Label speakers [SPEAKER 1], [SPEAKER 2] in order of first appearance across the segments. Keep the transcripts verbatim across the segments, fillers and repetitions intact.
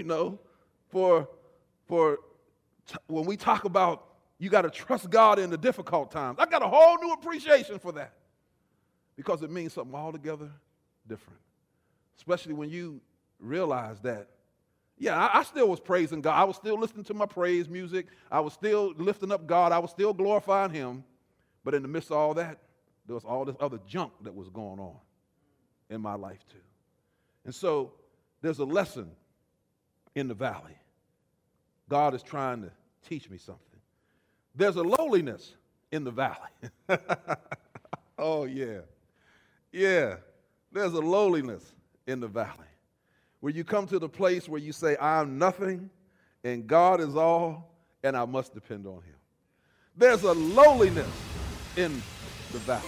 [SPEAKER 1] you know, for, for t- when we talk about you got to trust God in the difficult times. I got a whole new appreciation for that because it means something altogether different, especially when you realize that, yeah, I, I still was praising God. I was still listening to my praise music. I was still lifting up God. I was still glorifying him. But in the midst of all that, there was all this other junk that was going on in my life too. And so there's a lesson in the valley. God is trying to teach me something. There's a lowliness in the valley. Oh, yeah. Yeah. There's a lowliness in the valley where you come to the place where you say, I'm nothing and God is all and I must depend on him. There's a lowliness in the valley.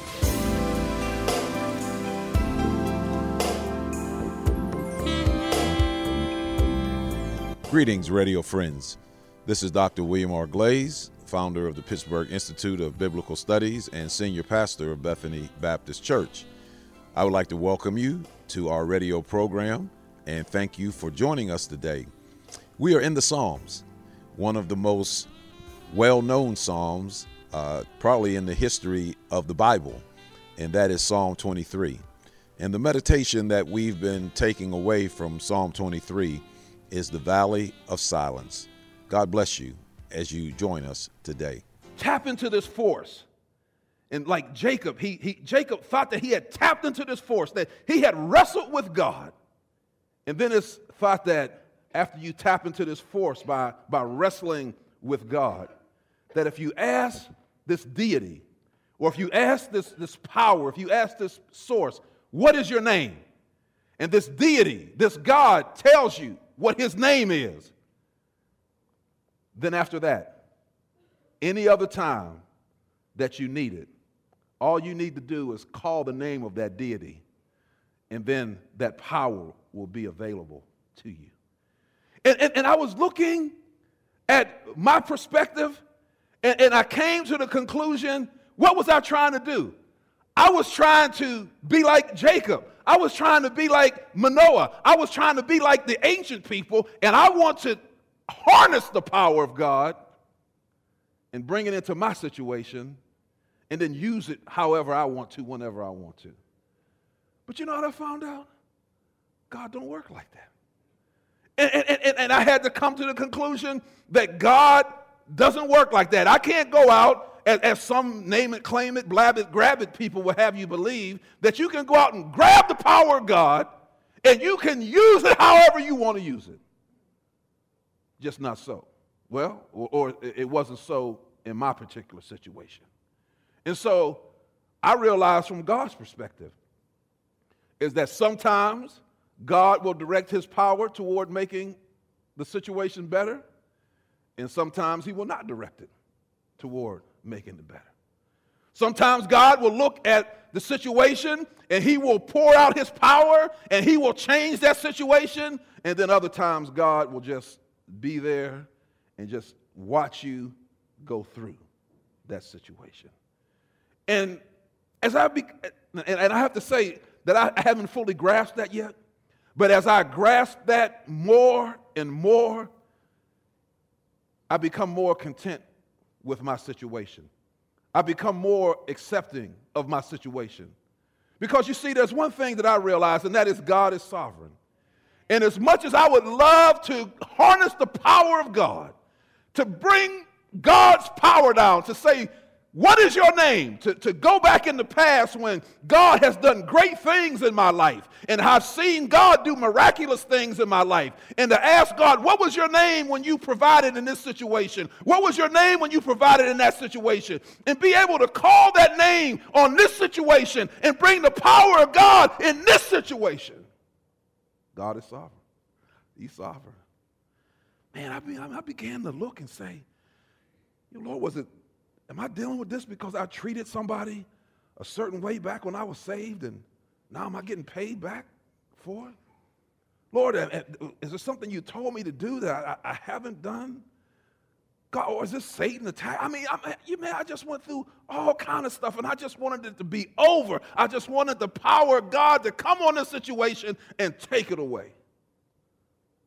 [SPEAKER 2] Greetings, radio friends. This is Doctor William R. Glaze, founder of the Pittsburgh Institute of Biblical Studies and senior pastor of Bethany Baptist Church. I would like to welcome you to our radio program and thank you for joining us today. We are in the Psalms, one of the most well-known Psalms, uh, probably in the history of the Bible, and that is Psalm twenty-three. And the meditation that we've been taking away from Psalm twenty-three is the Valley of Silence. God bless you as you join us today.
[SPEAKER 1] Tap into this force. And like Jacob, he, he Jacob thought that he had tapped into this force, that he had wrestled with God. And then it's thought that after you tap into this force by, by wrestling with God, that if you ask this deity, or if you ask this, this power, if you ask this source, what is your name? And this deity, this God tells you what his name is, then after that, any other time that you need it, all you need to do is call the name of that deity, and then that power will be available to you. And, and, and I was looking at my perspective, and, and I came to the conclusion, what was I trying to do? I was trying to be like Jacob. I was trying to be like Manoah. I was trying to be like the ancient people, and I want to harness the power of God and bring it into my situation and then use it however I want to, whenever I want to. But you know what I found out? God don't work like that. And, and, and, and I had to come to the conclusion that God doesn't work like that. I can't go out, as, as some name it, claim it, blab it, grab it people will have you believe, that you can go out and grab the power of God and you can use it however you want to use it. Just not so. Well, or, or it wasn't so in my particular situation. And so I realized from God's perspective is that sometimes God will direct his power toward making the situation better, and sometimes he will not direct it toward making it better. Sometimes God will look at the situation and he will pour out his power and he will change that situation, and then other times God will just be there and just watch you go through that situation. And as I be, and I have to say that I haven't fully grasped that yet, but as I grasp that more and more, I become more content with my situation. I become more accepting of my situation. Because you see, there's one thing that I realize, and that is God is sovereign. And as much as I would love to harness the power of God, to bring God's power down, to say, what is your name? To, to go back in the past when God has done great things in my life, and I've seen God do miraculous things in my life, and to ask God, what was your name when you provided in this situation? What was your name when you provided in that situation? And be able to call that name on this situation and bring the power of God in this situation. God is sovereign. He's sovereign. Man, I, be, I began to look and say, Lord, was it, am I dealing with this because I treated somebody a certain way back when I was saved, and now am I getting paid back for it? Lord, is there something you told me to do that I, I haven't done? God, or is this Satan attack? I mean, I, you man, I just went through all kind of stuff, and I just wanted it to be over. I just wanted the power of God to come on this situation and take it away.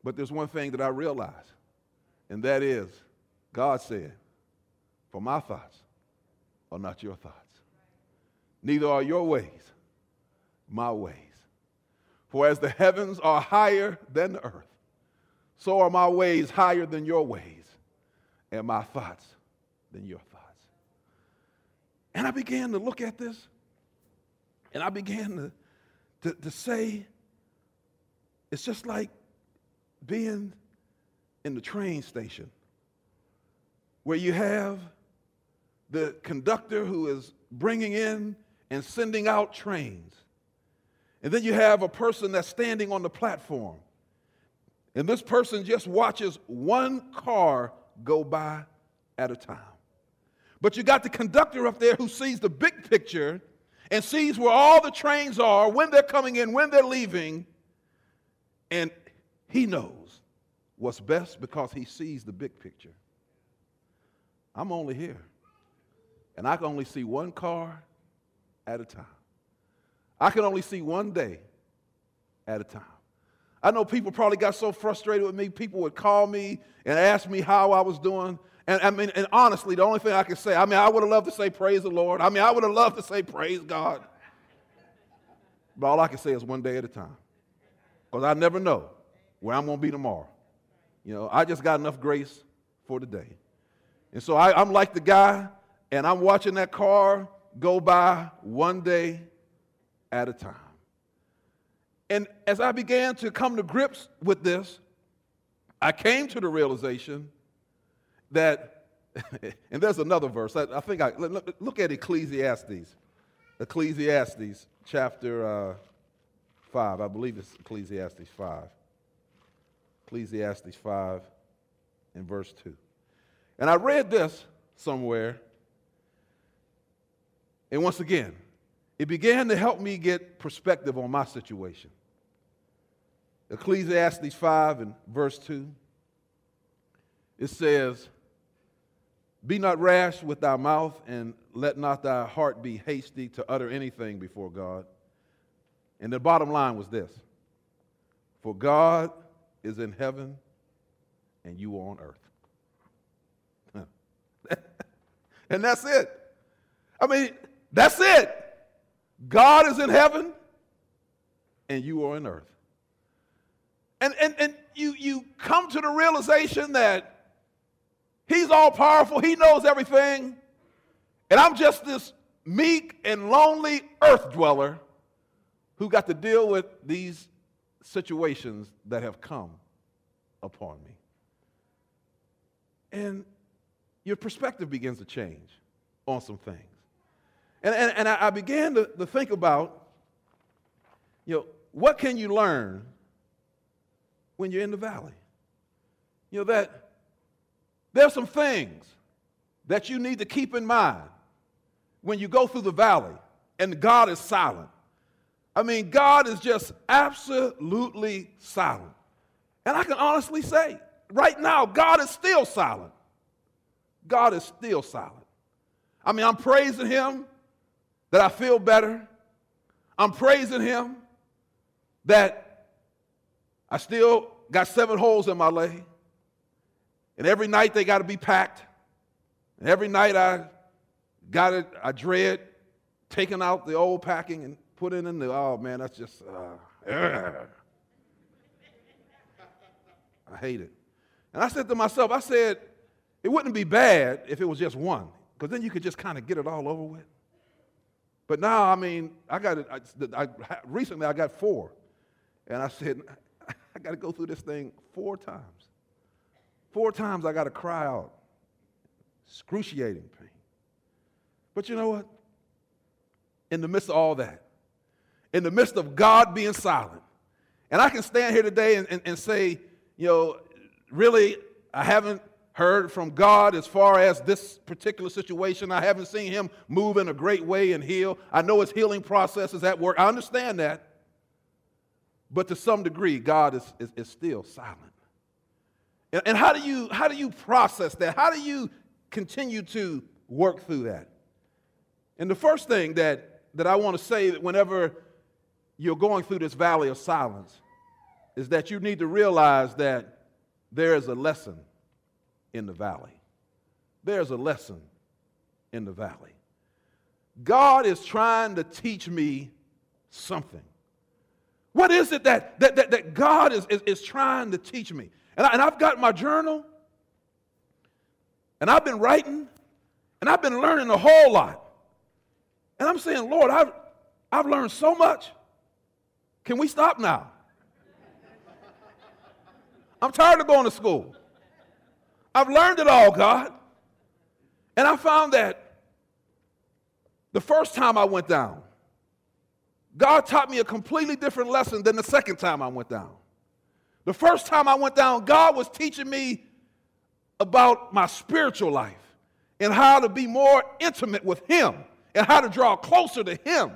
[SPEAKER 1] But there's one thing that I realized, and that is, God said, for my thoughts are not your thoughts. Neither are your ways my ways. For as the heavens are higher than the earth, so are my ways higher than your ways, and my thoughts than your thoughts. And I began to look at this, and I began to, to, to say, it's just like being in the train station where you have the conductor who is bringing in and sending out trains. And then you have a person that's standing on the platform. And this person just watches one car go by at a time. But you got the conductor up there who sees the big picture and sees where all the trains are, when they're coming in, when they're leaving. And he knows what's best because he sees the big picture. I'm only here, and I can only see one car at a time. I can only see one day at a time. I know people probably got so frustrated with me, people would call me and ask me how I was doing. And I mean, and honestly, the only thing I can say, I mean, I would have loved to say praise the Lord. I mean, I would have loved to say praise God. But all I can say is one day at a time. Because I never know where I'm going to be tomorrow. You know, I just got enough grace for today. And so I, I'm like the guy, and I'm watching that car go by one day at a time. And as I began to come to grips with this, I came to the realization that, and there's another verse, I, I think I, look, look at Ecclesiastes, Ecclesiastes chapter uh, five, I believe it's Ecclesiastes five. Ecclesiastes five and verse two. And I read this somewhere, and once again, it began to help me get perspective on my situation. Ecclesiastes five and verse two, it says, "Be not rash with thy mouth, and let not thy heart be hasty to utter anything before God." And the bottom line was this: for God is in heaven, and you are on earth. And that's it. I mean, that's it. God is in heaven, and you are on earth. And, and, and you, you come to the realization that he's all powerful, he knows everything, and I'm just this meek and lonely earth dweller who got to deal with these situations that have come upon me. And your perspective begins to change on some things. And, and, and I began to, to think about, you know, what can you learn when you're in the valley? You know, that there's some things that you need to keep in mind when you go through the valley and God is silent. I mean, God is just absolutely silent. And I can honestly say, right now, God is still silent. God is still silent. I mean, I'm praising him that I feel better. I'm praising him that I still got seven holes in my leg. And every night they got to be packed. And every night I got it, I dread taking out the old packing and putting in the, oh man, that's just, uh, I hate it. And I said to myself, I said, it wouldn't be bad if it was just one, because then you could just kind of get it all over with. But now, I mean, I got it. I, I, recently, I got four, and I said, I got to go through this thing four times. Four times I got to cry out, excruciating pain. But you know what? In the midst of all that, in the midst of God being silent, and I can stand here today and, and, and say, you know, really, I haven't heard from God as far as this particular situation. I haven't seen him move in a great way and heal. I know his healing process is at work. I understand that. But to some degree, God is, is, is still silent. And, and how do you, how do you process that? How do you continue to work through that? And the first thing that, that I want to say that whenever you're going through this valley of silence is that you need to realize that there is a lesson in the valley. There's a lesson in the valley. God is trying to teach me something. What is it that, that, that, that God is, is, is trying to teach me? And, I, and I've got my journal, and I've been writing, and I've been learning a whole lot. And I'm saying, Lord, I've, I've learned so much. Can we stop now? I'm tired of going to school. I've learned it all, God. And I found that the first time I went down, God taught me a completely different lesson than the second time I went down. The first time I went down, God was teaching me about my spiritual life and how to be more intimate with Him and how to draw closer to Him.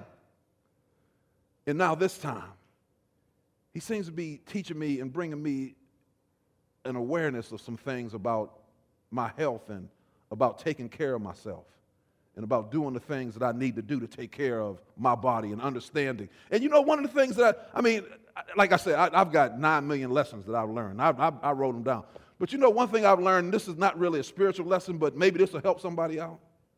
[SPEAKER 1] And now this time, He seems to be teaching me and bringing me an awareness of some things about my health and about taking care of myself and about doing the things that I need to do to take care of my body and understanding. And you know, one of the things that, I, I mean, like I said, I, I've got nine million lessons that I've learned. I, I, I wrote them down. But you know, one thing I've learned, and this is not really a spiritual lesson, but maybe this will help somebody out,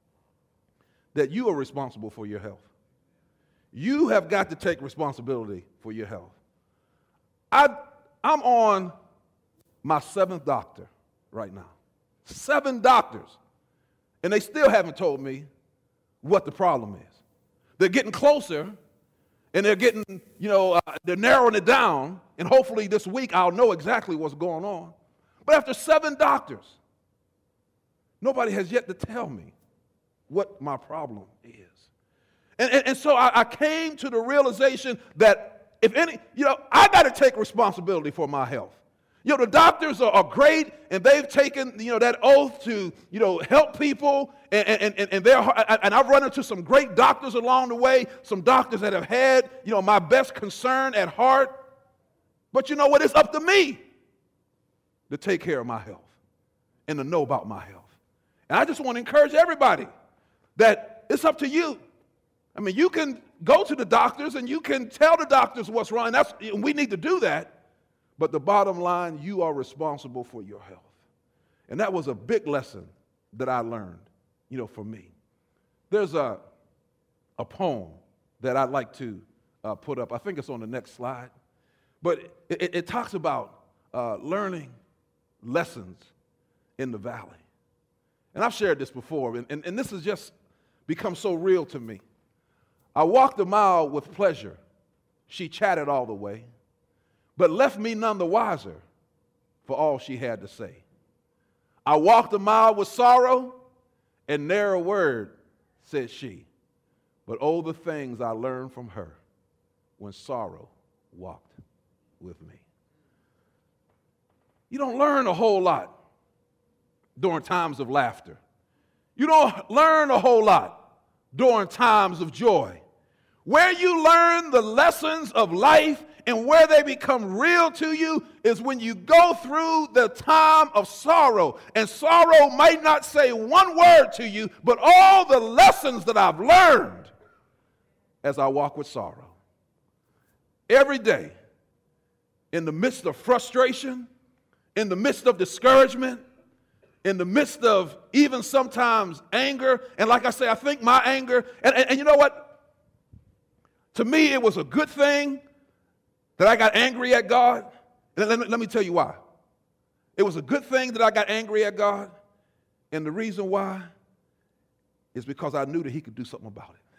[SPEAKER 1] that you are responsible for your health. You have got to take responsibility for your health. I, I'm on my seventh doctor right now. Seven doctors. And they still haven't told me what the problem is. They're getting closer, and they're getting, you know, uh, they're narrowing it down, and hopefully this week I'll know exactly what's going on. But after seven doctors, nobody has yet to tell me what my problem is. And, and, and so I, I came to the realization that if any, you know, I got to take responsibility for my health. You know, the doctors are, are great, and they've taken, you know, that oath to, you know, help people, and, and, and, and, they're, and I've run into some great doctors along the way, some doctors that have had, you know, my best concern at heart. But you know what? It's up to me to take care of my health and to know about my health. And I just want to encourage everybody that it's up to you. I mean, you can go to the doctors, and you can tell the doctors what's wrong. That's, we need to do that. But the bottom line, you are responsible for your health. And that was a big lesson that I learned, you know, for me. There's a, a poem that I'd like to uh, put up. I think it's on the next slide. But it, it, it talks about uh, learning lessons in the valley. And I've shared this before, and, and, and this has just become so real to me. I walked a mile with pleasure. She chatted all the way, but left me none the wiser for all she had to say. I walked a mile with sorrow, and ne'er a word said she. But oh, the things I learned from her when sorrow walked with me. You don't learn a whole lot during times of laughter. You don't learn a whole lot during times of joy. Where you learn the lessons of life and where they become real to you is when you go through the time of sorrow. And sorrow might not say one word to you, but all the lessons that I've learned as I walk with sorrow. Every day, in the midst of frustration, in the midst of discouragement, in the midst of even sometimes anger, and like I say, I think my anger, and, and, and you know what? To me, it was a good thing that I got angry at God. And let me, let me tell you why. It was a good thing that I got angry at God. And the reason why is because I knew that He could do something about it.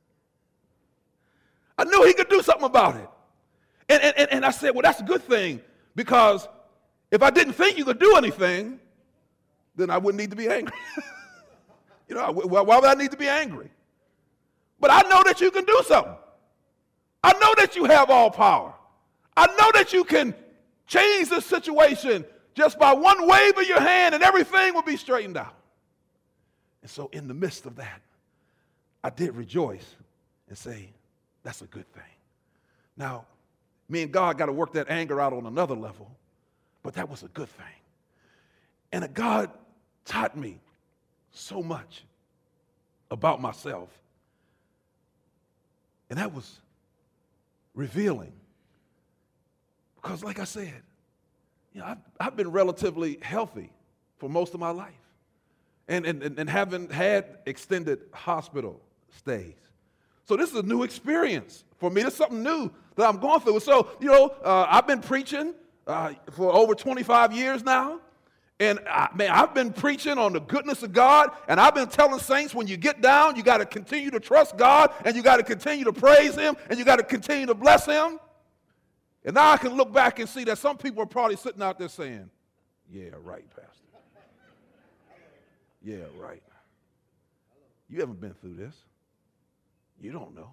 [SPEAKER 1] I knew He could do something about it. And, and, and I said, well, that's a good thing, because if I didn't think you could do anything, then I wouldn't need to be angry. You know, why would I need to be angry? But I know that you can do something. I know that you have all power. I know that you can change the situation just by one wave of your hand, and everything will be straightened out. And so in the midst of that, I did rejoice and say, that's a good thing. Now, me and God got to work that anger out on another level, but that was a good thing. And God taught me so much about myself. And that was revealing. Because like I said, you know, I've, I've been relatively healthy for most of my life and, and, and haven't had extended hospital stays. So this is a new experience for me. This is something new that I'm going through. So, you know, uh, I've been preaching uh, for over twenty-five years now. And, I, man, I've been preaching on the goodness of God. And I've been telling saints, when you get down, you got to continue to trust God. And you got to continue to praise him. And you got to continue to bless him. And now I can look back and see that some people are probably sitting out there saying, yeah, right, Pastor. Yeah, right. You haven't been through this. You don't know.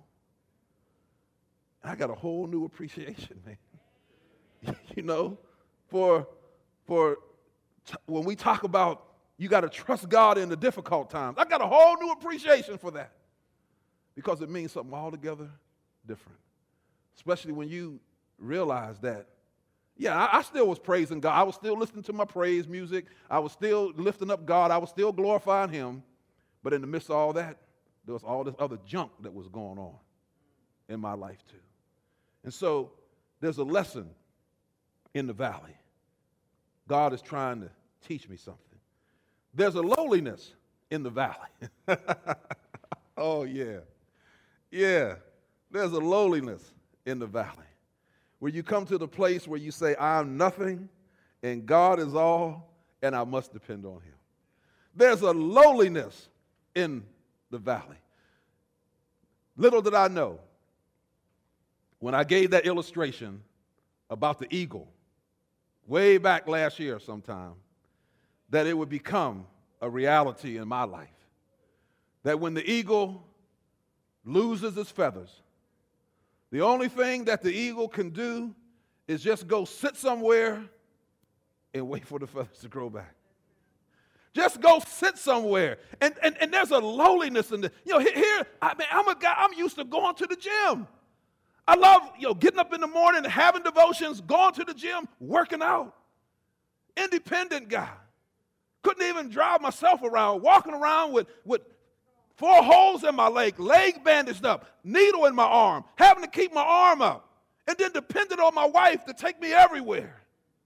[SPEAKER 1] I got a whole new appreciation, man. You know, for, for t- when we talk about you got to trust God in the difficult times, I got a whole new appreciation for that because it means something altogether different, especially when you realize that, yeah, I, I still was praising God. I was still listening to my praise music. I was still lifting up God. I was still glorifying him. But in the midst of all that, there was all this other junk that was going on in my life too. And so there's a lesson in the valley. God is trying to teach me something. There's a lowliness in the valley. Oh, yeah. Yeah. There's a lowliness in the valley where you come to the place where you say, I'm nothing and God is all and I must depend on him. There's a lowliness in the valley. Little did I know when I gave that illustration about the eagle way back last year sometime, that it would become a reality in my life. That when the eagle loses its feathers, the only thing that the eagle can do is just go sit somewhere and wait for the feathers to grow back. Just go sit somewhere. And, and, and there's a lowliness in the, you know, here, I mean, I'm a guy, I'm used to going to the gym. I love, you know, getting up in the morning, having devotions, going to the gym, working out. Independent guy. Couldn't even drive myself around, walking around with, with four holes in my leg, leg bandaged up, needle in my arm, having to keep my arm up, and then dependent on my wife to take me everywhere.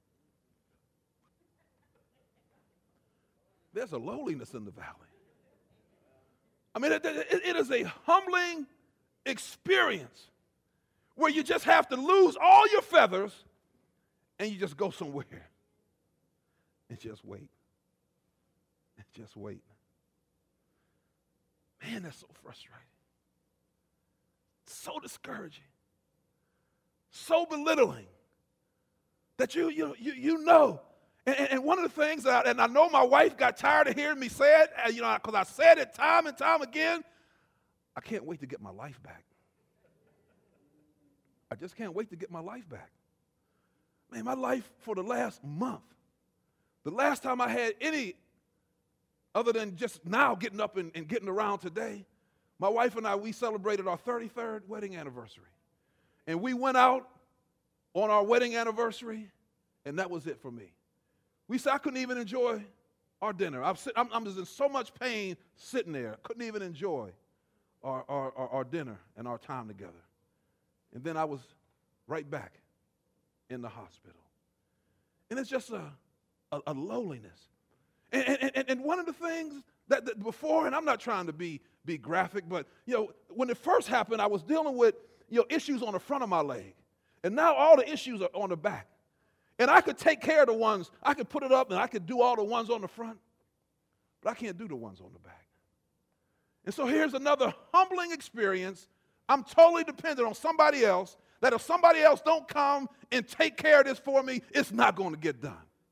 [SPEAKER 1] There's a lowliness in the valley. I mean, it, it, it is a humbling experience where you just have to lose all your feathers and you just go somewhere and just wait. And just wait. Man, that's so frustrating. So discouraging. So belittling that you, you, you, you know. And, and one of the things, that, and I know my wife got tired of hearing me say it, you know, because I said it time and time again, I can't wait to get my life back. I just can't wait to get my life back. Man, my life for the last month, the last time I had any, other than just now getting up and, and getting around today, my wife and I, we celebrated our thirty-third wedding anniversary. And we went out on our wedding anniversary, and that was it for me. We said I couldn't even enjoy our dinner. I'm, sit, I'm, I'm just in so much pain sitting there. Couldn't even enjoy our, our, our, our dinner and our time together. And then I was right back in the hospital. And it's just a, a, a lowliness. And, and, and one of the things that, that before, and I'm not trying to be, be graphic, but you know, when it first happened, I was dealing with you know, issues on the front of my leg. And now all the issues are on the back. And I could take care of the ones, I could put it up and I could do all the ones on the front, but I can't do the ones on the back. And so here's another humbling experience. I'm totally dependent on somebody else, that if somebody else don't come and take care of this for me, it's not going to get done.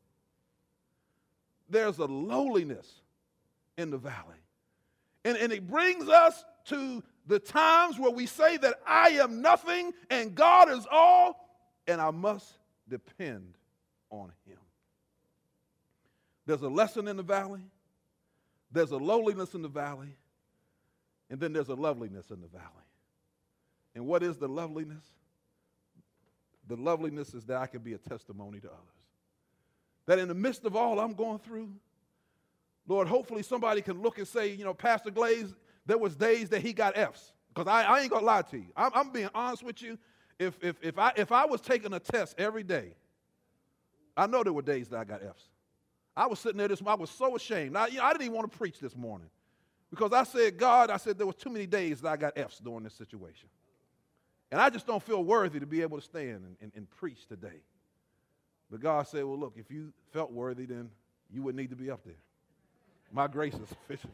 [SPEAKER 1] There's a lowliness in the valley. And, and it brings us to the times where we say that I am nothing and God is all, and I must depend on him. There's a lesson in the valley. There's a lowliness in the valley. And then there's a loveliness in the valley. And what is the loveliness? The loveliness is that I can be a testimony to others. That in the midst of all I'm going through, Lord, hopefully somebody can look and say, you know, Pastor Glaze, there was days that he got F's. Because I, I ain't going to lie to you. I'm, I'm being honest with you. If, if, if, I, if I was taking a test every day, I know there were days that I got F's. I was sitting there this morning, I was so ashamed. I, you know, I didn't even want to preach this morning because I said, God, I said there was too many days that I got F's during this situation. And I just don't feel worthy to be able to stand and, and, and preach today. But God said, well, look, if you felt worthy, then you wouldn't need to be up there. My grace is sufficient.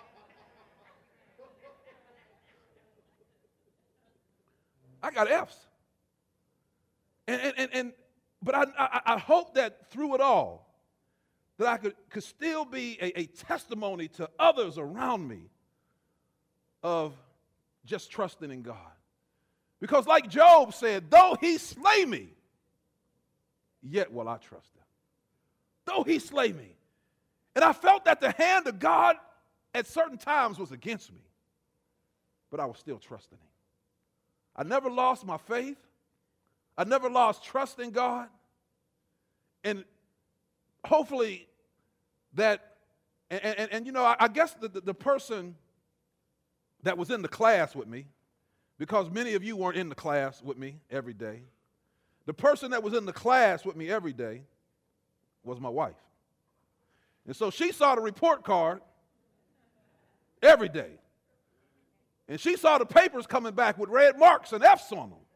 [SPEAKER 1] I got F's. And, and, and, and but I, I, I hope that through it all, that I could, could still be a, a testimony to others around me of just trusting in God. Because like Job said, though he slay me, yet will I trust him. Though he slay me. And I felt that the hand of God at certain times was against me, but I was still trusting him. I never lost my faith. I never lost trust in God. And hopefully that, and, and, and you know, I, I guess the, the, the person that was in the class with me, because many of you weren't in the class with me every day, the person that was in the class with me every day was my wife. And so she saw the report card every day. And she saw the papers coming back with red marks and F's on them.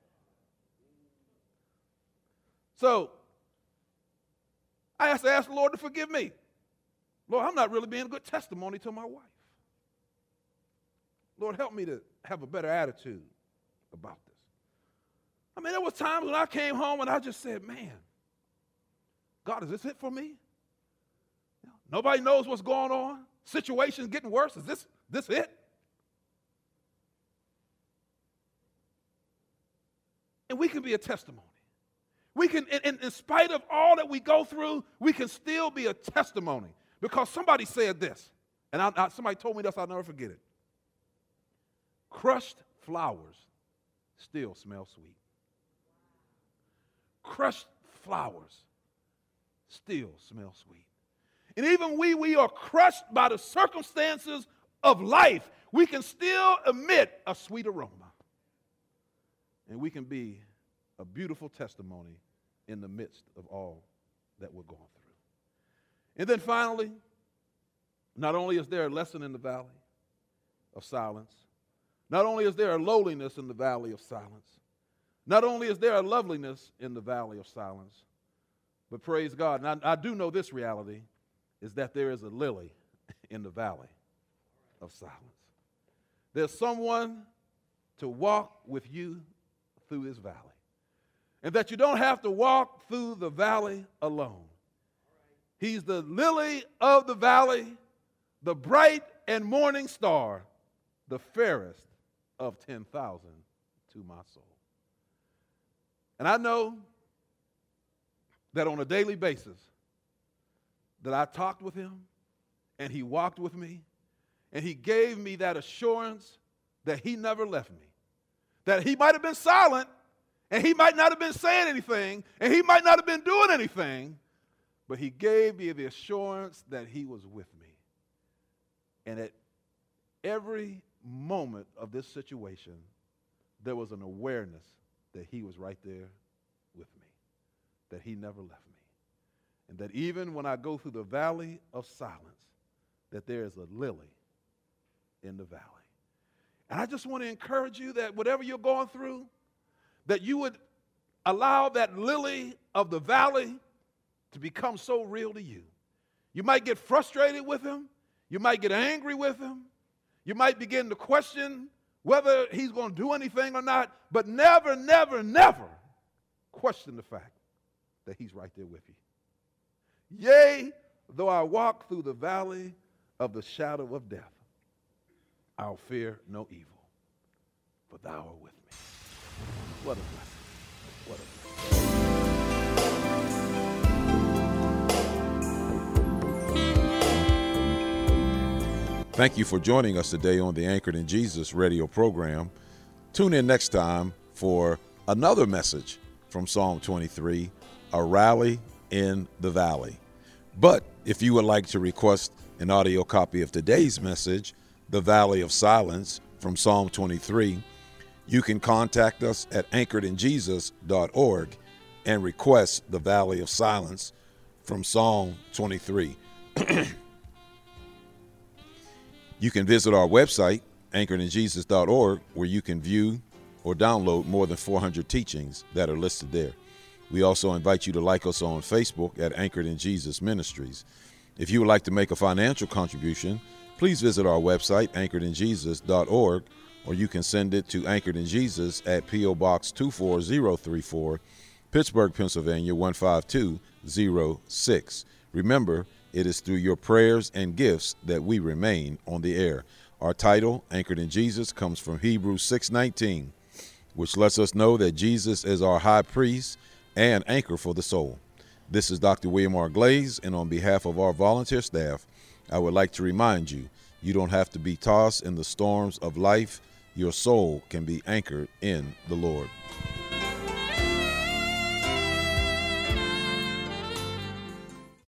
[SPEAKER 1] So I have to ask the Lord to forgive me. Lord, I'm not really being a good testimony to my wife. Lord, help me to have a better attitude about this. I mean, there was times when I came home and I just said, man, God, is this it for me? Nobody knows what's going on. Situation's getting worse. Is this, this it? And we can be a testimony. We can, in, in spite of all that we go through, we can still be a testimony. Because somebody said this, and I, I, somebody told me this, I'll never forget it. Crushed flowers still smell sweet. Crushed flowers still smell sweet. And even we, we are crushed by the circumstances of life, we can still emit a sweet aroma. And we can be a beautiful testimony in the midst of all that we're going through. And then finally, not only is there a lesson in the valley of silence, not only is there a lowliness in the valley of silence, not only is there a loveliness in the valley of silence, but praise God, and I, I do know this reality, is that there is a lily in the valley of silence. There's someone to walk with you through this valley. And that you don't have to walk through the valley alone. He's the lily of the valley, the bright and morning star, the fairest of ten thousand to my soul. And I know that on a daily basis that I talked with him and he walked with me and he gave me that assurance that he never left me. That he might have been silent and he might not have been saying anything and he might not have been doing anything, but he gave me the assurance that he was with me. And at every moment of this situation, there was an awareness that he was right there with me, that he never left me. And that even when I go through the valley of silence, that there is a lily in the valley. And I just want to encourage you that whatever you're going through, that you would allow that lily of the valley to become so real to you. You might get frustrated with him. You might get angry with him. You might begin to question whether he's going to do anything or not, but never, never, never question the fact that he's right there with you. Yea, though I walk through the valley of the shadow of death, I'll fear no evil, for thou art with me. What a blessing. What a blessing.
[SPEAKER 2] Thank you for joining us today on the Anchored in Jesus radio program. Tune in next time for another message from Psalm twenty-three, a rally in the valley. But if you would like to request an audio copy of today's message, The Valley of Silence from Psalm twenty-three, You can contact us at anchored in jesus dot org and request the Valley of Silence from Psalm twenty-three. You can visit our website, anchored in jesus dot org, where you can view or download more than four hundred teachings that are listed there. We also invite you to like us on Facebook at Anchored in Jesus Ministries. If you would like to make a financial contribution, please visit our website, anchored in jesus dot org, or you can send it to Anchored in Jesus at P O. Box two four zero three four, Pittsburgh, Pennsylvania one five two zero six. Remember, it is through your prayers and gifts that we remain on the air. Our title, Anchored in Jesus, comes from Hebrews six nineteen, which lets us know that Jesus is our high priest and anchor for the soul. This is Doctor William R. Glaze, and on behalf of our volunteer staff, I would like to remind you, you don't have to be tossed in the storms of life. Your soul can be anchored in the Lord.